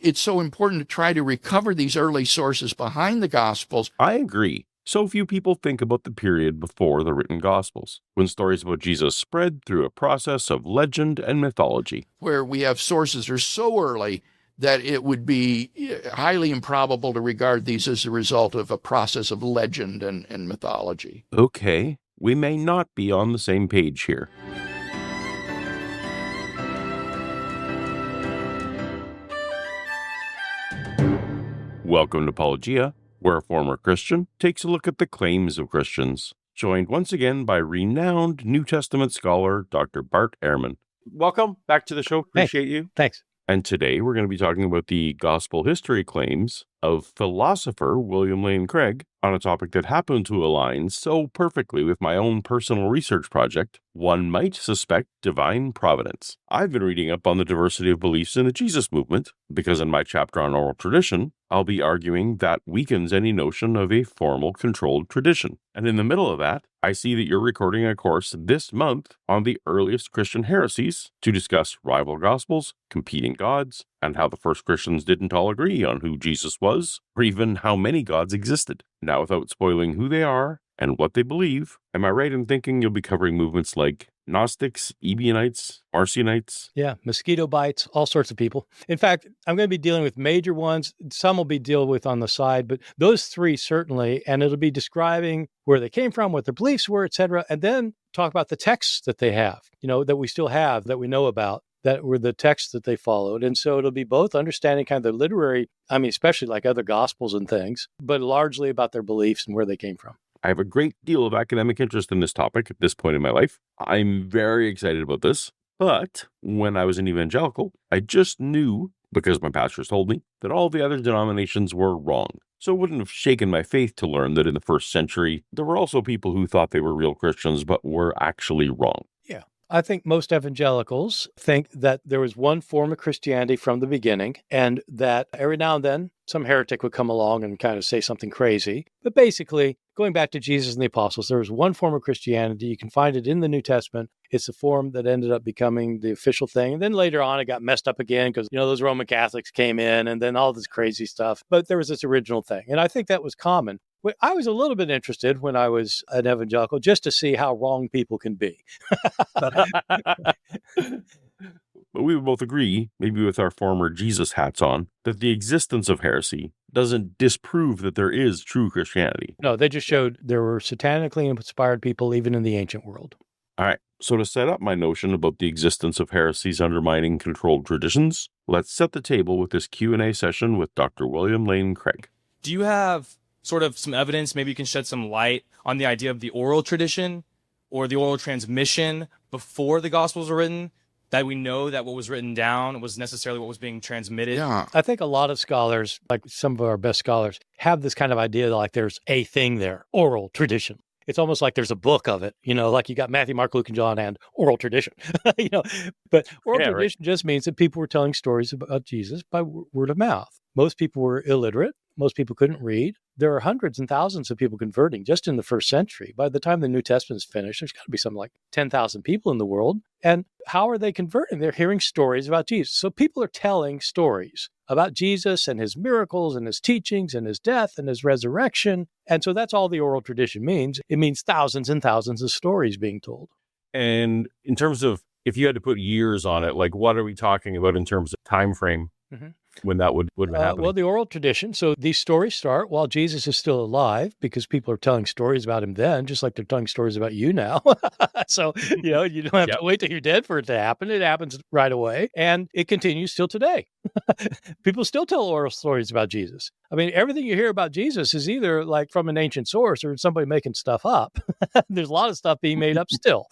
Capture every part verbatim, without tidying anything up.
it's so important to try to recover these early sources behind the Gospels. I agree. So few people think about the period before the written Gospels, when stories about Jesus spread through a process of legend and mythology, where we have sources that are so early that it would be highly improbable to regard these as a result of a process of legend and, and mythology. Okay, we may not be on the same page here. Welcome to Apologia, where a former Christian takes a look at the claims of Christians. Joined once again by renowned New Testament scholar, Doctor Bart Ehrman. Welcome back to the show. Appreciate hey, you. Thanks. And today we're going to be talking about the gospel history claims of philosopher William Lane Craig on a topic that happened to align so perfectly with my own personal research project, one might suspect divine providence. I've been reading up on the diversity of beliefs in the Jesus movement, because in my chapter on oral tradition, I'll be arguing that weakens any notion of a formal controlled tradition. And in the middle of that, I see that you're recording a course this month on the earliest Christian heresies to discuss rival gospels, competing gods, and how the first Christians didn't all agree on who Jesus was, or even how many gods existed. Now, without spoiling who they are and what they believe, am I right in thinking you'll be covering movements like Gnostics, Ebionites, Marcionites? Yeah, mosquito bites, all sorts of people. In fact, I'm going to be dealing with major ones. Some will be dealt with on the side, but those three certainly, and it'll be describing where they came from, what their beliefs were, et cetera, and then talk about the texts that they have, you know, that we still have, that we know about, that were the texts that they followed. And so it'll be both understanding kind of the literary, I mean, especially like other gospels and things, but largely about their beliefs and where they came from. I have a great deal of academic interest in this topic at this point in my life. I'm very excited about this. But when I was an evangelical, I just knew, because my pastors told me, that all the other denominations were wrong. So it wouldn't have shaken my faith to learn that in the first century, there were also people who thought they were real Christians, but were actually wrong. Yeah. I think most evangelicals think that there was one form of Christianity from the beginning, and that every now and then some heretic would come along and kind of say something crazy. But basically, going back to Jesus and the apostles, there was one form of Christianity. You can find it in the New Testament. It's a form that ended up becoming the official thing. And then later on, it got messed up again because, you know, those Roman Catholics came in and then all this crazy stuff. But there was this original thing. And I think that was common. I was a little bit interested when I was an evangelical just to see how wrong people can be. But we would both agree, maybe with our former Jesus hats on, that the existence of heresy doesn't disprove that there is true Christianity. No, they just showed there were satanically inspired people even in the ancient world. All right, so to set up my notion about the existence of heresies undermining controlled traditions, let's set the table with this Q and A session with Doctor William Lane Craig. Do you have sort of some evidence, maybe you can shed some light on the idea of the oral tradition or the oral transmission before the Gospels were written, that we know that what was written down was necessarily what was being transmitted? Yeah. I think a lot of scholars, like some of our best scholars, have this kind of idea that like there's a thing there, oral tradition. It's almost like there's a book of it, you know, like you got Matthew, Mark, Luke, and John, and oral tradition, you know. But oral Yeah, tradition right. just means that people were telling stories about Jesus by w- word of mouth. Most people were illiterate. Most people couldn't read. There are hundreds and thousands of people converting just in the first century. By the time the New Testament is finished, there's got to be something like ten thousand people in the world. And how are they converting? They're hearing stories about Jesus. So people are telling stories about Jesus and his miracles and his teachings and his death and his resurrection. And so that's all the oral tradition means. It means thousands and thousands of stories being told. And in terms of, if you had to put years on it, like what are we talking about in terms of time frame? Mm-hmm. When that would, would have Uh, happened? well, the oral tradition. So these stories start while Jesus is still alive because people are telling stories about him then, just like they're telling stories about you now. So, you know, you don't have Yep. to wait till you're dead for it to happen. It happens right away. And it continues still today. People still tell oral stories about Jesus. I mean, everything you hear about Jesus is either like from an ancient source or somebody making stuff up. There's a lot of stuff being made up still.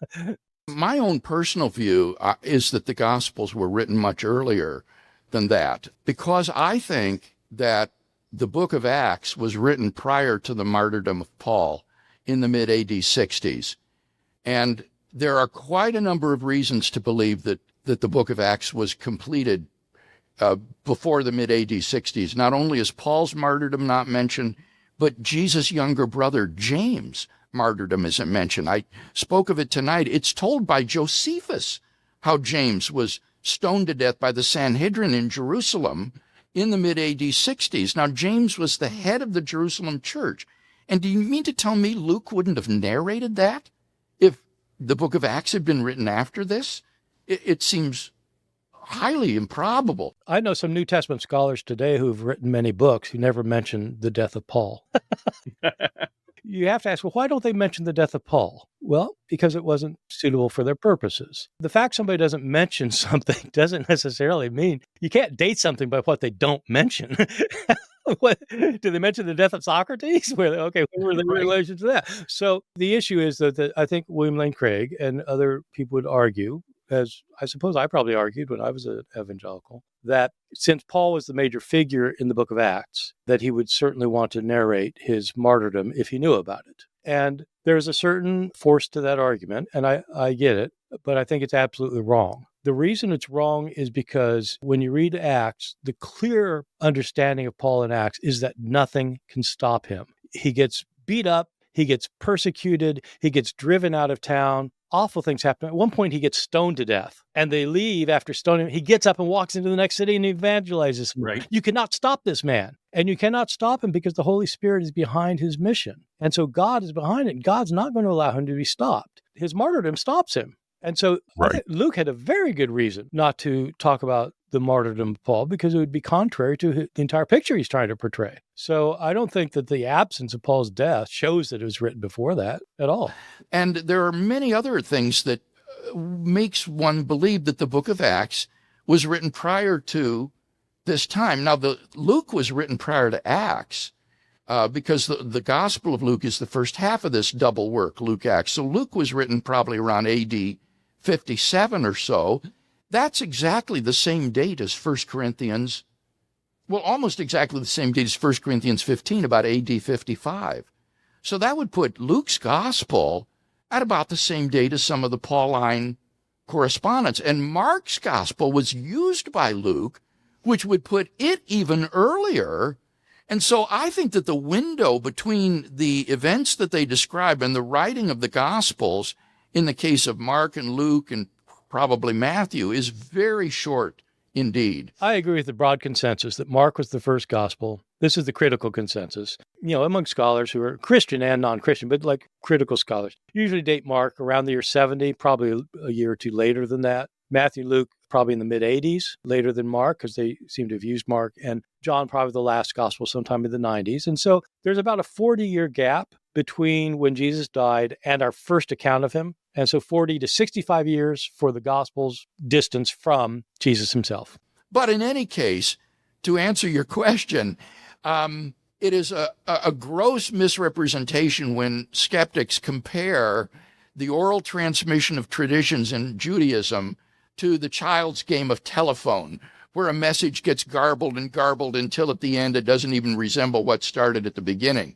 My own personal view uh, is that the Gospels were written much earlier than that, because I think that the book of Acts was written prior to the martyrdom of Paul in the mid-A D sixties. And there are quite a number of reasons to believe that, that the book of Acts was completed uh, before the mid-A D sixties. Not only is Paul's martyrdom not mentioned, but Jesus' younger brother, James' martyrdom isn't mentioned. I spoke of it tonight. It's told by Josephus how James was stoned to death by the Sanhedrin in Jerusalem in the mid-A D sixties. Now, James was the head of the Jerusalem church. And do you mean to tell me Luke wouldn't have narrated that if the book of Acts had been written after this? It, it seems highly improbable. I know some New Testament scholars today who've written many books who never mention the death of Paul. You have to ask, well, why don't they mention the death of Paul? Well, because it wasn't suitable for their purposes. The fact somebody doesn't mention something doesn't necessarily mean you can't date something by what they don't mention. What, did they mention the death of Socrates? Where okay, what were the Right. relation to that? So the issue is that, that I think William Lane Craig and other people would argue, as I suppose I probably argued when I was an evangelical, that since Paul was the major figure in the book of Acts, that he would certainly want to narrate his martyrdom if he knew about it. And there's a certain force to that argument, and I, I get it, but I think it's absolutely wrong. The reason it's wrong is because when you read Acts, the clear understanding of Paul in Acts is that nothing can stop him. He gets beat up, he gets persecuted, he gets driven out of town. Awful things happen. At one point, he gets stoned to death, and they leave after stoning him. He gets up and walks into the next city and evangelizes. Right. You cannot stop this man, and you cannot stop him because the Holy Spirit is behind his mission. And so God is behind it. God's not going to allow him to be stopped. His martyrdom stops him. And so Right. I think Luke had a very good reason not to talk about the martyrdom of Paul, because it would be contrary to his, the entire picture he's trying to portray. So I don't think that the absence of Paul's death shows that it was written before that at all. And there are many other things that uh, makes one believe that the book of Acts was written prior to this time. Now, the Luke was written prior to Acts uh, because the, the Gospel of Luke is the first half of this double work, Luke Acts. So Luke was written probably around A D fifty-seven or so. That's exactly the same date as First Corinthians, well, almost exactly the same date as First Corinthians fifteen, about A D fifty-five. So that would put Luke's gospel at about the same date as some of the Pauline correspondence. And Mark's gospel was used by Luke, which would put it even earlier. And so I think that the window between the events that they describe and the writing of the gospels, in the case of Mark and Luke and probably Matthew, is very short indeed. I agree with the broad consensus that Mark was the first gospel. This is the critical consensus. You know, among scholars who are Christian and non-Christian, but like critical scholars, usually date Mark around the year seventy, probably a year or two later than that. Matthew, Luke, probably in the mid-eighties, later than Mark, because they seem to have used Mark. And John, probably the last gospel, sometime in the nineties. And so there's about a forty-year gap between when Jesus died and our first account of him. And so forty to sixty-five years for the Gospels distance from Jesus himself. But in any case, to answer your question, um, it is a, a gross misrepresentation when skeptics compare the oral transmission of traditions in Judaism to the child's game of telephone, where a message gets garbled and garbled until at the end it doesn't even resemble what started at the beginning.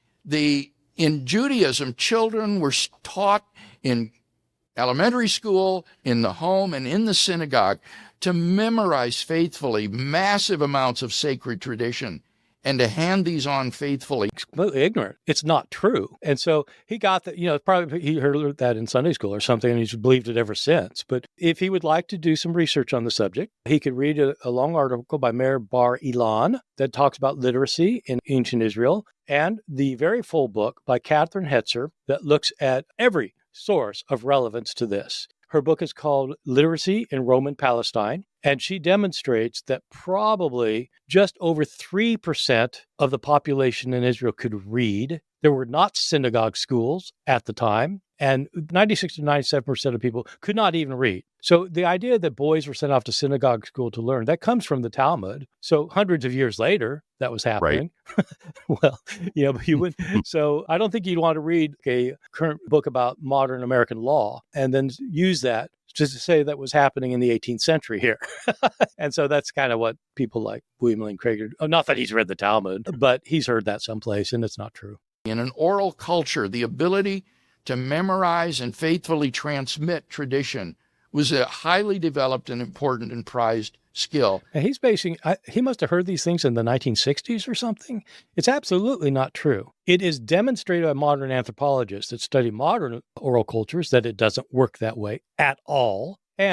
The In Judaism, children were taught in elementary school, in the home, and in the synagogue to memorize faithfully massive amounts of sacred tradition and to hand these on faithfully. Completely ignorant. It's not true. And so he got that, you know, probably he heard that in Sunday school or something, and he's believed it ever since. But if he would like to do some research on the subject, he could read a, a long article by Meir Bar Ilan that talks about literacy in ancient Israel, and the very full book by Catherine Hetzer that looks at every source of relevance to this. Her book is called Literacy in Roman Palestine, and she demonstrates that probably just over three percent of the population in Israel could read. There were not synagogue schools at the time, and ninety-six to ninety-seven percent of people could not even read. So the idea that boys were sent off to synagogue school to learn, that comes from the Talmud. So hundreds of years later, that was happening. Right. Well, you know, you would. So I don't think you'd want to read a current book about modern American law and then use that just to say that was happening in the eighteenth century here. And so that's kind of what people like William Lane Craig, oh, not that he's read the Talmud, but he's heard that someplace, and it's not true. In an oral culture, the ability to memorize and faithfully transmit tradition was a highly developed and important and prized skill. And he's basing, I, he must have heard these things in the nineteen sixties or something. It's absolutely not true. It is demonstrated by modern anthropologists that study modern oral cultures that it doesn't work that way at all. And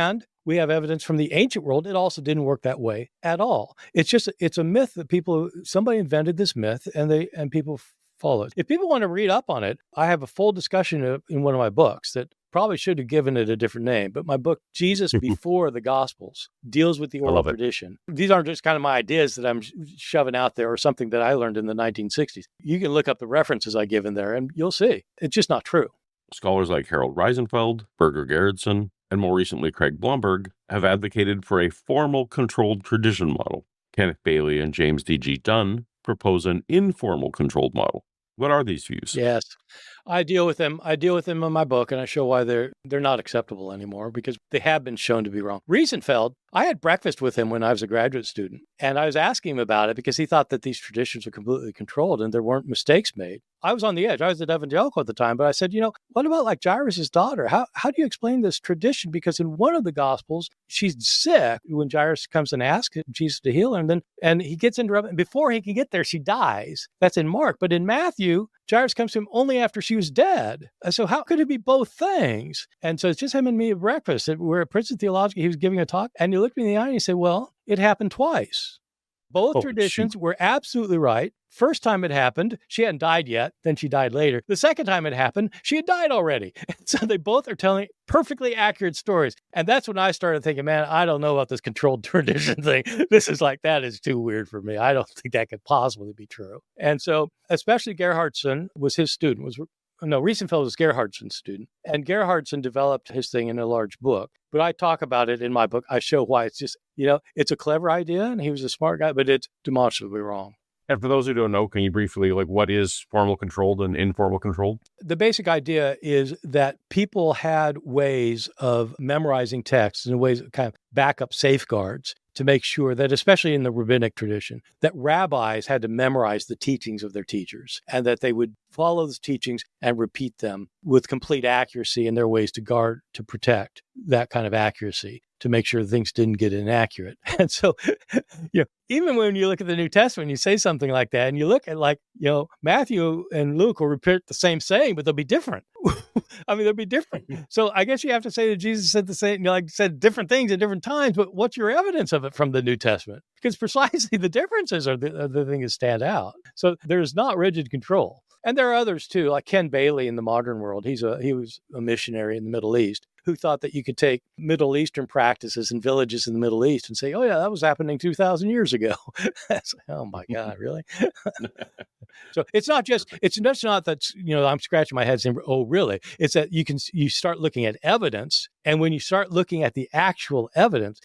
we have evidence from the ancient world. It also didn't work that way at all. It's just, it's a myth that people, somebody invented this myth and they, and people follow it. If people want to read up on it, I have a full discussion of, in one of my books that probably should have given it a different name, but my book, Jesus Before the Gospels, deals with the oral tradition. These aren't just kind of my ideas that I'm sh- shoving out there or something that I learned in the nineteen sixties. You can look up the references I give in there and you'll see. It's just not true. Scholars like Harold Reisenfeld, Birger Gerhardsen, and more recently Craig Blomberg have advocated for a formal controlled tradition model. Kenneth Bailey and James D G Dunn propose an informal controlled model. What are these views? Yes, I deal with them. I deal with them in my book, and I show why they're they're not acceptable anymore because they have been shown to be wrong. Reisenfeld, I had breakfast with him when I was a graduate student, and I was asking him about it because he thought that these traditions were completely controlled and there weren't mistakes made. I was on the edge. I was an evangelical at the time, but I said, you know, what about like Jairus' daughter? How how do you explain this tradition? Because in one of the Gospels, she's sick when Jairus comes and asks Jesus to heal her, and then and he gets interrupted. And before he can get there, she dies. That's in Mark. But in Matthew, Jairus comes to him only after she was dead. So how could it be both things? And so it's just him and me at breakfast. We're at Princeton Theological. He was giving a talk, and he looked me in the eye and he said, well, it happened twice. Both oh, traditions shoot. were absolutely right. First time it happened, she hadn't died yet. Then she died later. The second time it happened, she had died already. So they both are telling perfectly accurate stories. And that's when I started thinking, man, I don't know about this controlled tradition thing. This is like, that is too weird for me. I don't think that could possibly be true. And so especially Gerhardsen was his student, was No, Reisenfeld was Gerhardsen's student. And Gerhardsen developed his thing in a large book. But I talk about it in my book. I show why it's just, you know, it's a clever idea and he was a smart guy, but it's demonstrably wrong. And for those who don't know, can you briefly, like, what is formal controlled and informal controlled? The basic idea is that people had ways of memorizing texts and ways of kind of backup safeguards to make sure that, especially in the rabbinic tradition, that rabbis had to memorize the teachings of their teachers and that they would follow those teachings and repeat them with complete accuracy, and their ways to guard, to protect that kind of accuracy, to make sure things didn't get inaccurate. And so, you know, even when you look at the New Testament, you say something like that, and you look at, like, you know, Matthew and Luke will repeat the same saying, but they'll be different. I mean, they'll be different. So I guess you have to say that Jesus said the same, you know, like said different things at different times, but what's your evidence of it from the New Testament? Because precisely the differences are the, are the thing that stand out. So there's not rigid control. And there are others too, like Ken Bailey in the modern world. He's a he was a missionary in the Middle East who thought that you could take Middle Eastern practices in villages in the Middle East and say, oh yeah, that was happening two thousand years ago. That's, oh my God, really? So it's not just, it's just not that, you know, I'm scratching my head saying, oh, really? It's that you can, you start looking at evidence. And when you start looking at the actual evidence,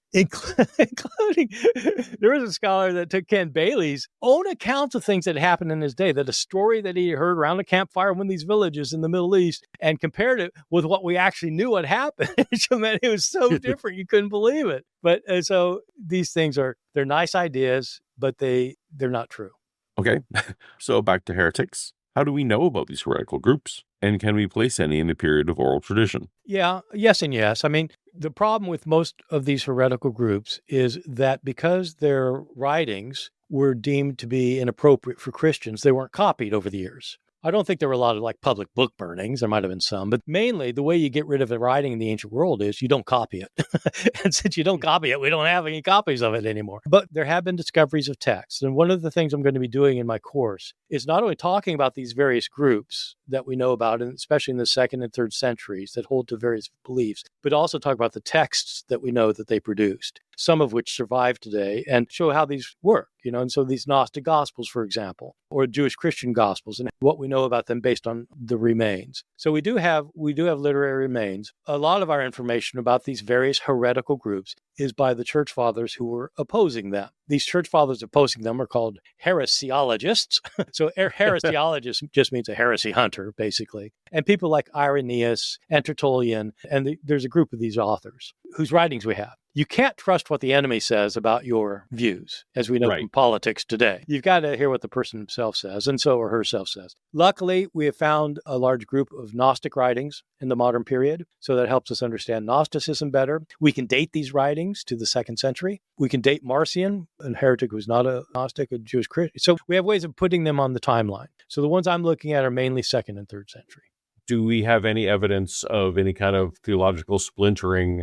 including, there was a scholar that took Ken Bailey's own accounts of things that happened in his day, that a story that he heard around a campfire in one of these villages in the Middle East, and compared it with what we actually knew had happened. So, man, it was so different. You couldn't believe it. But uh, so these things are, they're nice ideas, but they, they're not true. Okay, so back to heretics. How do we know about these heretical groups? And can we place any in the period of oral tradition? Yeah, yes and yes. I mean, the problem with most of these heretical groups is that because their writings were deemed to be inappropriate for Christians, they weren't copied over the years. I don't think there were a lot of like public book burnings. There might have been some, but mainly the way you get rid of a writing in the ancient world is you don't copy it. And since you don't copy it, we don't have any copies of it anymore. But there have been discoveries of texts. And one of the things I'm going to be doing in my course is not only talking about these various groups that we know about, and especially in the second and third centuries that hold to various beliefs, but also talk about the texts that we know that they produced, some of which survive today, and show how these work, you know, and so these Gnostic Gospels, for example, or Jewish Christian Gospels, and what we know about them based on the remains. So we do have, we do have literary remains. A lot of our information about these various heretical groups is by the church fathers who were opposing them. These church fathers opposing them are called heresiologists. So a heresiologist just means a heresy hunter, basically. And people like Irenaeus and Tertullian, and the, there's a group of these authors whose writings we have. You can't trust what the enemy says about your views, as we know Right. from politics today. You've got to hear what the person himself says, and so or herself says. Luckily, we have found a large group of Gnostic writings in the modern period, so that helps us understand Gnosticism better. We can date these writings to the second century. We can date Marcion, a heretic who was not a Gnostic, a Jewish Christian. So we have ways of putting them on the timeline. So the ones I'm looking at are mainly second and third century. Do we have any evidence of any kind of theological splintering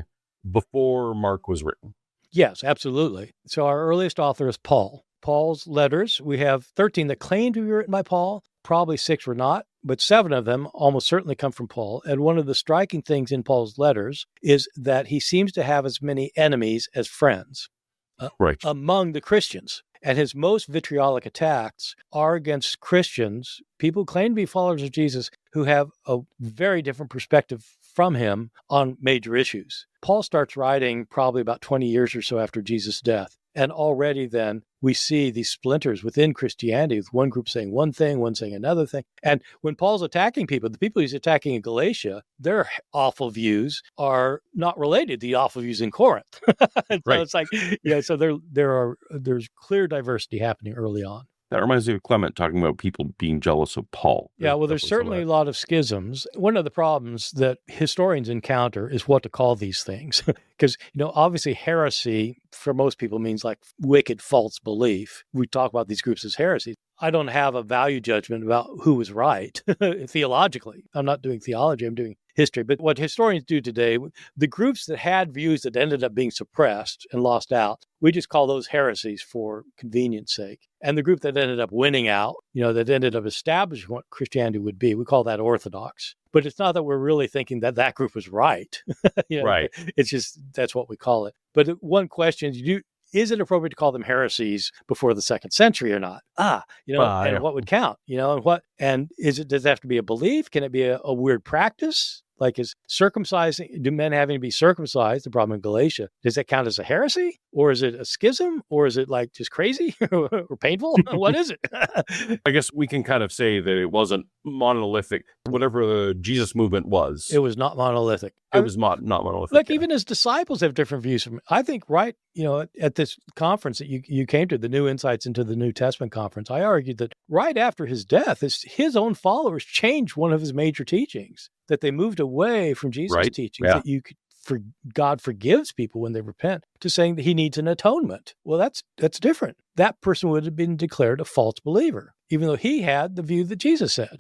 before Mark was written. Yes, absolutely. So our earliest author is Paul. Paul's letters, we have thirteen that claim to be written by Paul. Probably six were not, but seven of them almost certainly come from Paul. And one of the striking things in Paul's letters is that he seems to have as many enemies as friends uh, Right. among the Christians. And his most vitriolic attacks are against Christians, people who claim to be followers of Jesus, who have a very different perspective from him on major issues. Paul starts writing probably about twenty years or so after Jesus' death. And already then we see these splinters within Christianity, with one group saying one thing, one saying another thing. And when Paul's attacking people, the people he's attacking in Galatia, their awful views are not related to the awful views in Corinth. so Right. it's like, yeah, so there there are there's clear diversity happening early on. That reminds me of Clement talking about people being jealous of Paul. Yeah, well, there's definitely some of certainly a that. lot of schisms. One of the problems that historians encounter is what to call these things. Because, you know, obviously heresy for most people means like wicked false belief. We talk about these groups as heresies. I don't have a value judgment about who was right theologically. I'm not doing theology, I'm doing history. But what historians do today, the groups that had views that ended up being suppressed and lost out, we just call those heresies for convenience sake. And the group that ended up winning out, you know, that ended up establishing what Christianity would be, we call that orthodox. But it's not that we're really thinking that that group was right. You know, Right. It's just, that's what we call it. But one question is, you do, is it appropriate to call them heresies before the second century or not? Ah, you know, Ah, and yeah. what would count, you know, and what, and is it, does it have to be a belief? Can it be a, a weird practice? Like, is circumcising, do men having to be circumcised, the problem in Galatia, does that count as a heresy? Or is it a schism? Or is it like just crazy or painful? What is it? I guess we can kind of say that it wasn't monolithic. Whatever the Jesus movement was, It was not monolithic. it was not, not monolithic. Look, yeah. even his disciples have different views from. I think, right, you know, at, at this conference that you you came to, the New Insights into the New Testament conference, I argued that right after his death, his, his own followers changed one of his major teachings, that they moved away from Jesus' Right, teachings, yeah. that you could, for God forgives people when they repent, to saying that he needs an atonement. Well, that's that's different. That person would have been declared a false believer, even though he had the view that Jesus said.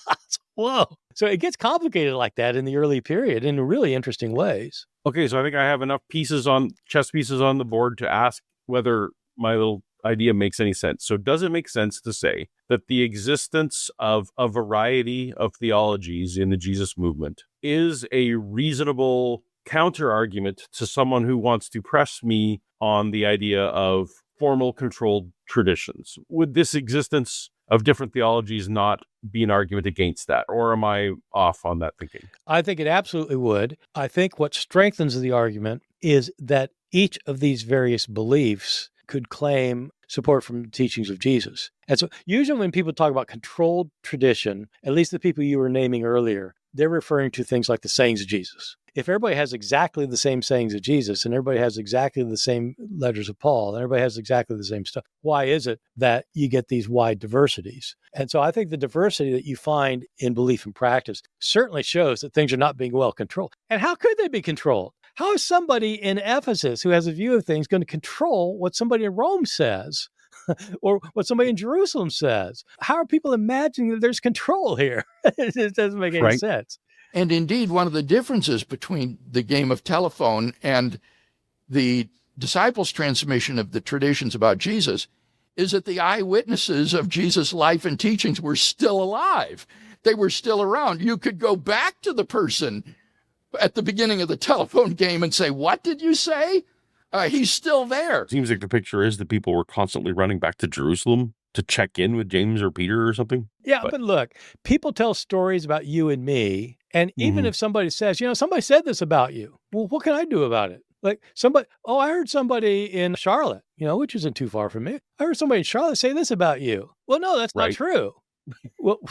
Whoa. So it gets complicated like that in the early period in really interesting ways. Okay, so I think I have enough pieces on chess pieces on the board to ask whether my little idea makes any sense. So does it make sense to say that the existence of a variety of theologies in the Jesus movement is a reasonable counter argument to someone who wants to press me on the idea of formal controlled traditions? Would this existence of different theologies not be an argument against that? Or am I off on that thinking? I think it absolutely would. I think what strengthens the argument is that each of these various beliefs could claim support from the teachings of Jesus. And so usually when people talk about controlled tradition, at least the people you were naming earlier, they're referring to things like the sayings of Jesus. If everybody has exactly the same sayings of Jesus and everybody has exactly the same letters of Paul and everybody has exactly the same stuff, why is it that you get these wide diversities? And so I think the diversity that you find in belief and practice certainly shows that things are not being well controlled. And how could they be controlled? How is somebody in Ephesus who has a view of things going to control what somebody in Rome says or what somebody in Jerusalem says? How are people imagining that there's control here? It doesn't make any Right. sense. And indeed, one of the differences between the game of telephone and the disciples' transmission of the traditions about Jesus is that the eyewitnesses of Jesus' life and teachings were still alive. They were still around. You could go back to the person at the beginning of the telephone game and say, "What did you say?" Uh, he's still there. Seems like the picture is that people were constantly running back to Jerusalem to check in with James or Peter or something. Yeah, But- but look, people tell stories about you and me. And even Mhm. if somebody says, you know, somebody said this about you, well, what can I do about it? Like somebody, oh, I heard somebody in Charlotte, you know, which isn't too far from me. I heard somebody in Charlotte say this about you. Well, no, that's not Right. true. Well,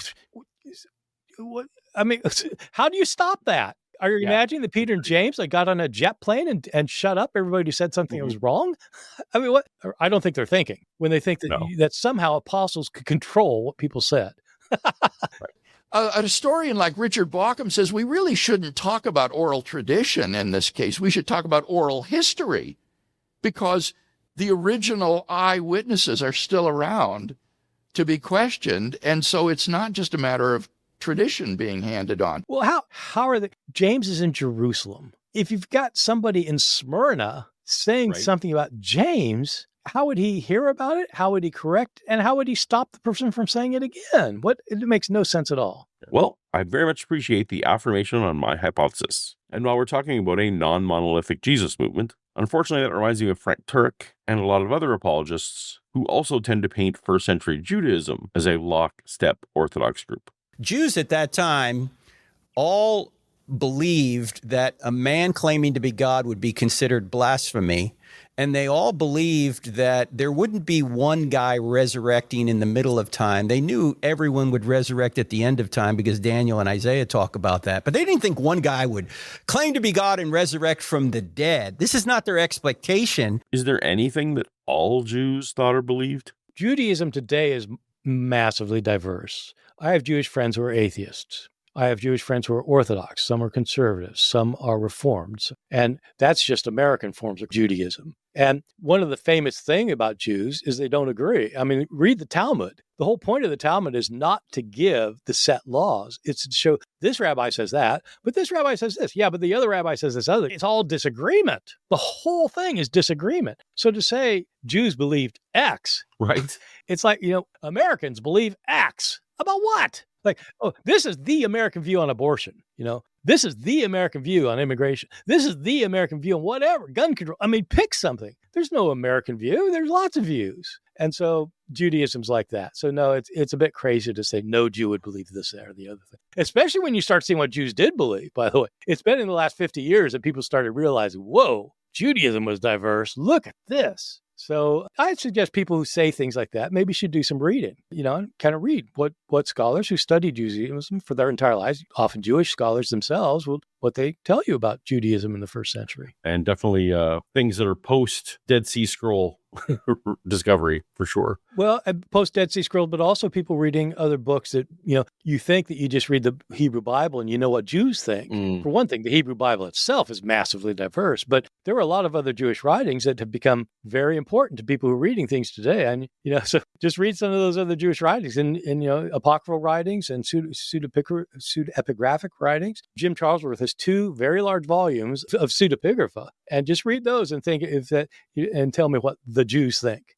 what, I mean, how do you stop that? Are you Yeah. imagining that Peter and James like got on a jet plane and, and shut up everybody who said something that was wrong? I mean, what? or I don't think they're thinking when they think that No. that somehow apostles could control what people said. A, a historian like Richard Bauckham says we really shouldn't talk about oral tradition in this case. We should talk about oral history because the original eyewitnesses are still around to be questioned. And so it's not just a matter of tradition being handed on. Well, how how are the James is in Jerusalem? if you've got somebody in Smyrna saying Right. something about James, how would he hear about it? How would he correct? And how would he stop the person from saying it again? What? It makes no sense at all. Well, I very much appreciate the affirmation on my hypothesis. And while we're talking about a non-monolithic Jesus movement, unfortunately that reminds me of Frank Turek and a lot of other apologists who also tend to paint first century Judaism as a lockstep Orthodox group. Jews at that time all believed that a man claiming to be God would be considered blasphemy. And they all believed that there wouldn't be one guy resurrecting in the middle of time. They knew everyone would resurrect at the end of time because Daniel and Isaiah talk about that. But they didn't think one guy would claim to be God and resurrect from the dead. This is not their expectation. Is there anything that all Jews thought or believed? Judaism today is massively diverse. I have Jewish friends who are atheists. I have Jewish friends who are Orthodox. Some are conservatives. Some are Reformed. And that's just American forms of Judaism. And one of the famous things about Jews is they don't agree. I mean, read the Talmud. The whole point of the Talmud is not to give the set laws. It's to show this rabbi says that, but this rabbi says this. Yeah, but the other rabbi says this other. It's all disagreement. The whole thing is disagreement. So to say Jews believed X, Right. it's like, you know, Americans believe X. About what? Like, oh, this is the American view on abortion. You know, this is the American view on immigration. This is the American view on whatever, gun control. I mean, pick something. There's no American view. There's lots of views. And so Judaism's like that. So no, it's it's a bit crazy to say no Jew would believe this, that, or the other thing, especially when you start seeing what Jews did believe, by the way. It's been in the last fifty years that people started realizing, whoa, Judaism was diverse. Look at this. So I suggest people who say things like that maybe should do some reading, you know, and kind of read what, what scholars who study Judaism for their entire lives, often Jewish scholars themselves, will what they tell you about Judaism in the first century. And definitely uh, things that are post Dead Sea Scroll discovery for sure. Well, post Dead Sea Scrolls, but also people reading other books that, you know, you think that you just read the Hebrew Bible and you know what Jews think. Mm. For one thing, the Hebrew Bible itself is massively diverse, but there are a lot of other Jewish writings that have become very important to people who are reading things today. And, you know, so just read some of those other Jewish writings and, and you know, apocryphal writings and pseudo, pseudepigraphic writings. Jim Charlesworth has two very large volumes of pseudepigrapha, and just read those and think if that, and tell me what the Jews think.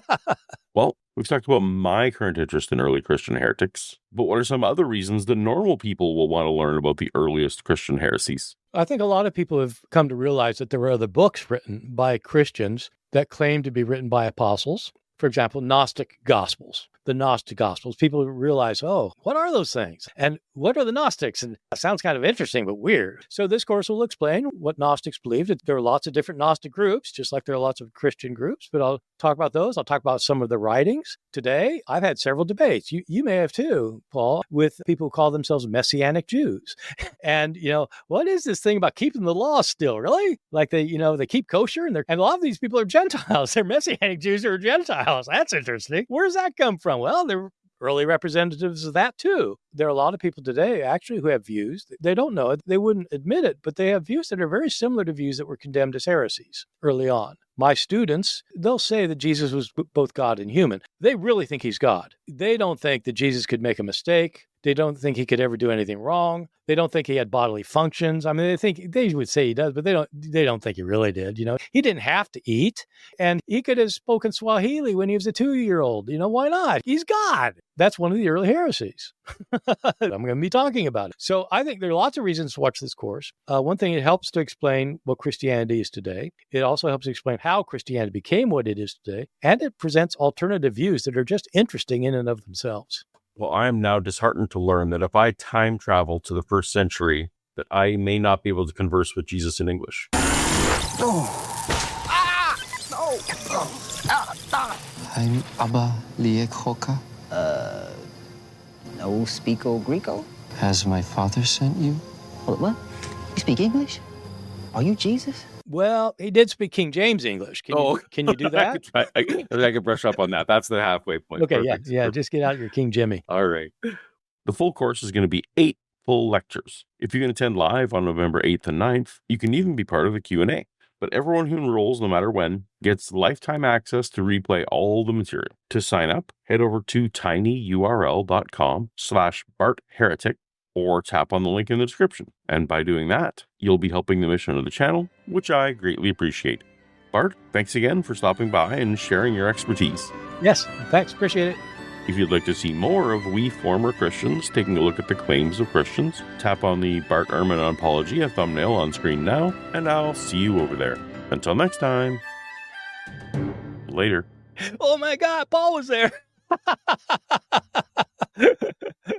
Well, we've talked about my current interest in early Christian heretics, but what are some other reasons that normal people will want to learn about the earliest Christian heresies? I think a lot of people have come to realize that there were other books written by Christians that claim to be written by apostles. For example, Gnostic Gospels, the Gnostic Gospels. People realize, oh, what are those things? And what are the Gnostics? And that sounds kind of interesting, but weird. So this course will explain what Gnostics believed. There are lots of different Gnostic groups, just like there are lots of Christian groups, but I'll talk about those. I'll talk about some of the writings. Today, I've had several debates. You you may have too, Paul, with people who call themselves Messianic Jews. And, you know, what is this thing about keeping the law still, really? Like they, you know, they keep kosher and they're, and a lot of these people are Gentiles. They're Messianic Jews who are Gentiles. That's interesting. Where does that come from? Well, they're early representatives of that too. There are a lot of people today actually who have views. They don't know it. They wouldn't admit it, but they have views that are very similar to views that were condemned as heresies early on. My students, they'll say that Jesus was both God and human. They really think he's God. They don't think that Jesus could make a mistake. They don't think he could ever do anything wrong. They don't think he had bodily functions. I mean, they think they would say he does, but they don't. They don't think he really did. You know, he didn't have to eat, and he could have spoken Swahili when he was a two-year-old. You know, why not? He's God. That's one of the early heresies. I'm going to be talking about it. So I think there are lots of reasons to watch this course. Uh, one thing, it helps to explain what Christianity is today. It also helps to explain how Christianity became what it is today, and it presents alternative views that are just interesting in and of themselves. Well, I am now disheartened to learn that if I time travel to the first century, that I may not be able to converse with Jesus in English. I'm Abba Liekhoka. Uh, no speako Greco? Has my father sent you? What? What? You speak English? Are you Jesus? Well, he did speak King James English. Can, Oh. you, can you do I that? could try, I, I could brush up on that. That's the halfway point. Okay, Perfect. yeah, yeah. Just get out your King Jimmy. All right. The full course is going to be eight full lectures. If you can attend live on November eighth and ninth, you can even be part of the Q and A. But everyone who enrolls, no matter when, gets lifetime access to replay all the material. To sign up, head over to tinyurl.com slash Bart Heretic or tap on the link in the description. And by doing that, you'll be helping the mission of the channel, which I greatly appreciate. Bart, thanks again for stopping by and sharing your expertise. Yes, thanks. Appreciate it. If you'd like to see more of we former Christians taking a look at the claims of Christians, tap on the Bart Ehrman Apologia thumbnail on screen now, and I'll see you over there. Until next time, later. Oh my God, Paul was there.